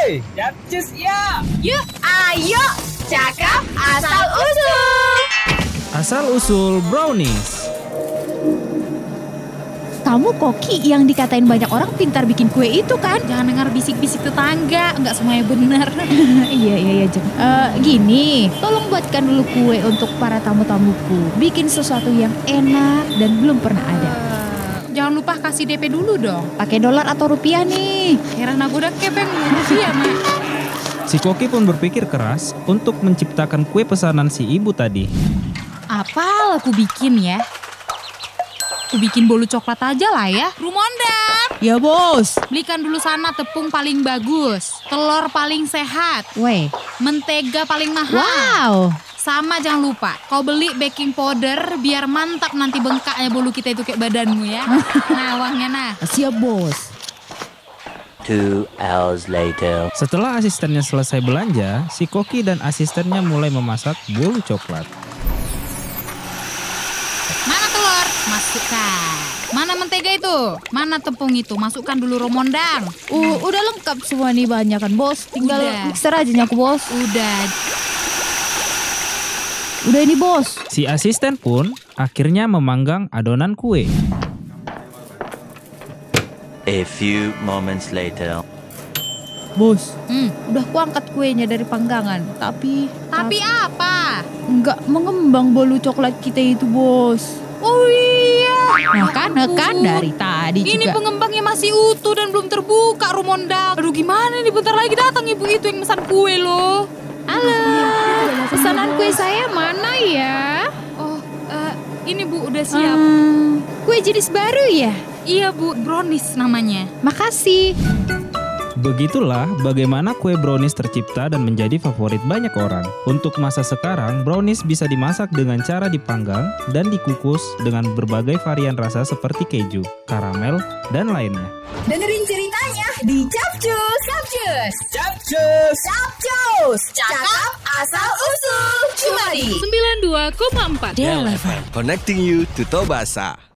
Hey, Capcus ya. Yuk, ayo, cakap asal usul. Asal-usul brownies. Kamu Koki yang dikatain banyak orang pintar bikin kue itu kan? Jangan dengar bisik-bisik tetangga, nggak semuanya benar. Iya, Jeng. Gini, tolong buatkan dulu kue untuk para tamu-tamuku. Bikin sesuatu yang enak dan belum pernah ada. Jangan lupa kasih DP dulu dong. Pakai dolar atau rupiah nih? Heran aku udah kepeng rupiah, Mak. Si Koki pun berpikir keras untuk menciptakan kue pesanan si ibu tadi. Apa aku bikin ya? Aku bikin bolu coklat aja lah ya. Rumondang, Ya bos. belikan dulu sana tepung paling bagus, telur paling sehat, Weh, mentega paling mahal. wow. Sama jangan lupa, kau beli baking powder biar mantap nanti bengkaknya bolu kita itu kayak badanmu ya. Nah, uangnya nah. Siap bos. 2 hours later. Setelah asistennya selesai belanja, si Koki dan asistennya mulai memasak bolu coklat. Mana telur? Masukkan. Mana mentega itu? Mana tepung itu? Masukkan dulu Romondang. Udah lengkap semua nih banyak kan bos. Tinggal Udah. mixer aja nyaku bos. Udah ini bos. Si asisten pun akhirnya memanggang adonan kue. A few moments later. Bos, Hmm. udah kuangkat kuenya dari panggangan. Tapi Apa? nggak mengembang bolu coklat kita itu bos. Oh iya. Nekan dari tadi Ini juga. pengembangnya masih utuh dan belum terbuka, Romondang. Aduh gimana nih, bentar lagi datang ibu itu yang pesan kue loh. Halo, pesanan kue saya mana ya? Oh, ini Bu udah siap. Kue jenis baru ya? Iya Bu, brownies namanya. Makasih. Begitulah bagaimana kue brownies tercipta dan menjadi favorit banyak orang. Untuk masa sekarang, brownies bisa dimasak dengan cara dipanggang dan dikukus dengan berbagai varian rasa seperti keju, karamel, dan lainnya. Dengerin ceritanya di Capcus. Capcus. Cakap asal usul. Cuma di 92,4 Connecting you to Tobasa.